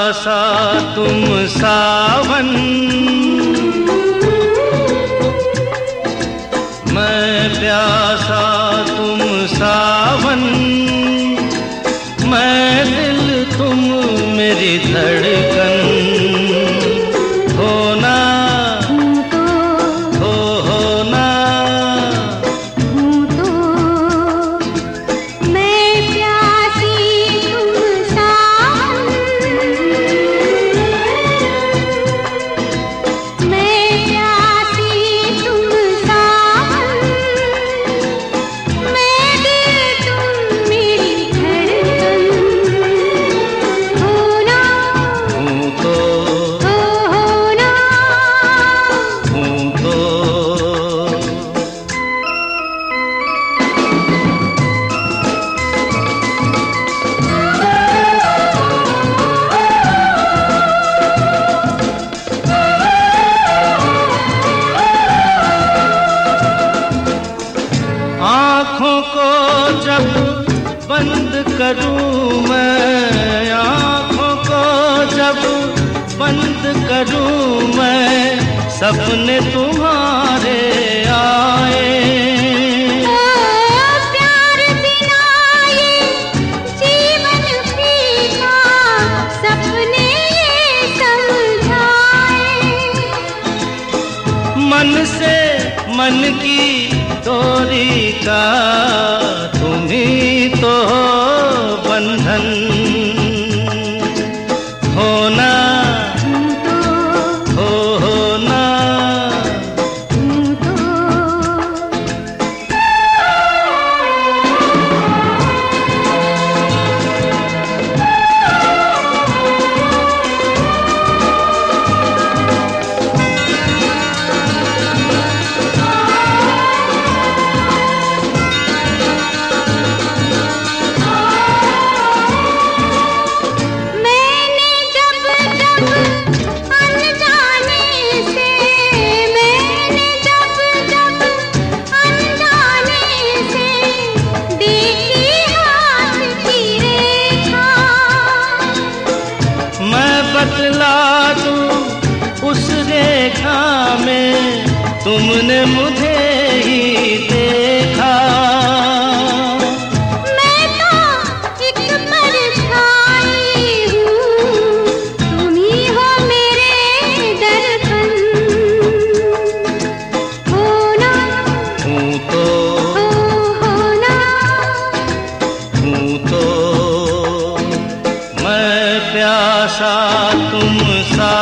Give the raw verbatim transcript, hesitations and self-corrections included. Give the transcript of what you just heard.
प्यासा तुम सावन, मैं प्यासा तुम सावन, मैं दिल तुम मेरी धड़कन, होना हो होना हूँ तो मैं प्यासी तुम सावन, मैं प्यासी तुम सावन, मैं दिल तुम मेरी धड़कन, होना हूँ तो हो होना हूँ तो। आँखों को जब बंद करूं मैं, आँखों को जब बंद करूं मैं, सपने तुम्हारे आए। प्यार बिना ये जीवन फीका, सपने ये समझाए। मन से मन की डोरी का तुम ही तो हो बंधन, होना हूँ तो हो होना हूँ तो मैंने जब जब अनजाने से, मैंने जब जब अनजाने से देखी हाथ की रेखा, मैं बतला दूं उस रेखा में तुमने मुझे ही देखा। मैं तो एक परछाई हूँ, तुम ही हो मेरे दर्पण, होना हूँ तो हो होना हूँ तो मैं प्यासा तुम सा